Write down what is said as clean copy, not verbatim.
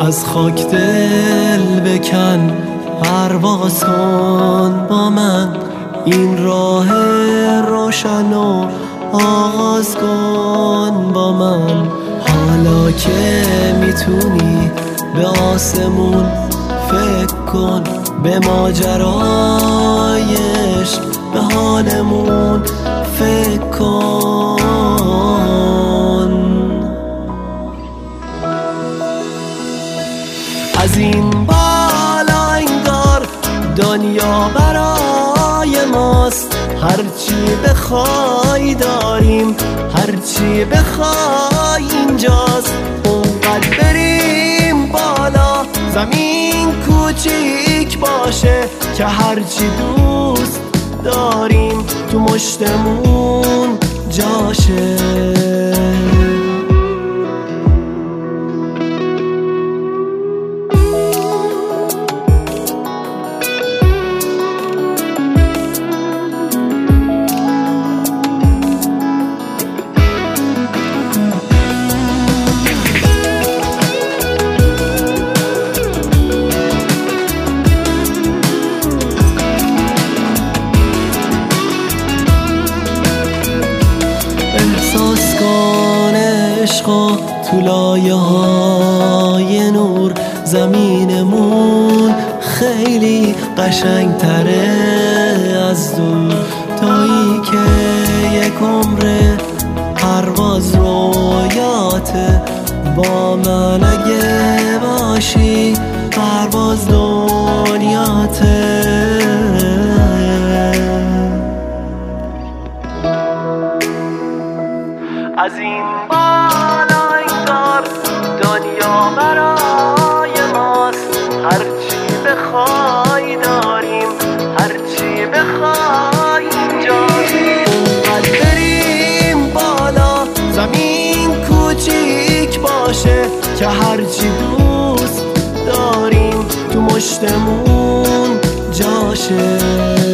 از خاک دل بکن، پرواز کن با من، این راه روشن و آغاز کن با من. حالا که میتونی به آسمون فکر کن، به ماجرایش، به حالمون فکر کن. از این بالا انگار دنیا برای ماست، هرچی بخوای داریم، هرچی بخوای اینجاست. اونقدر بریم بالا زمین کوچیک باشه که هرچی دوست داریم تو مشتمون جاشه. احساس کن عشقا تو لایه های نور، زمینمون خیلی قشنگ تره از دور. تویی که یک عمره پرواز رویاته، با من اگه باشی پرواز دنیاته. از این بالا انگار دنیا برای ماست، هرچی بخوای داریم، هرچی بخوای اینجاست. اونقدر بریم بالا زمین کوچیک باشه که هرچی دوست داریم تو مشتمون جاشه.